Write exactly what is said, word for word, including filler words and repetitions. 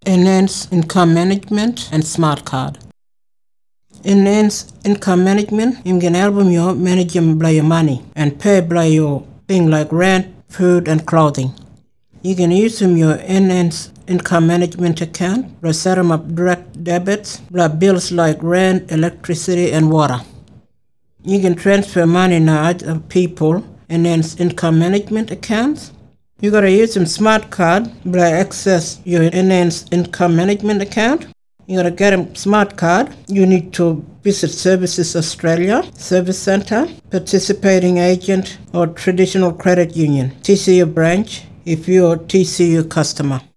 Enhanced Income Management and Smart Card. Enhanced Income Management you can help you manage your money and pay by your things like rent, food, and clothing. You can use your Enhanced Income Management account to set up direct debits, like bills like rent, electricity, and water. You can transfer money to other people Enhanced Income Management accounts. You gotta use some smart card to access your Enhanced Income Management account. You gotta get a smart card. You need to visit Services Australia, Service Centre, participating agent, or traditional credit union, T C U branch if you're a T C U customer.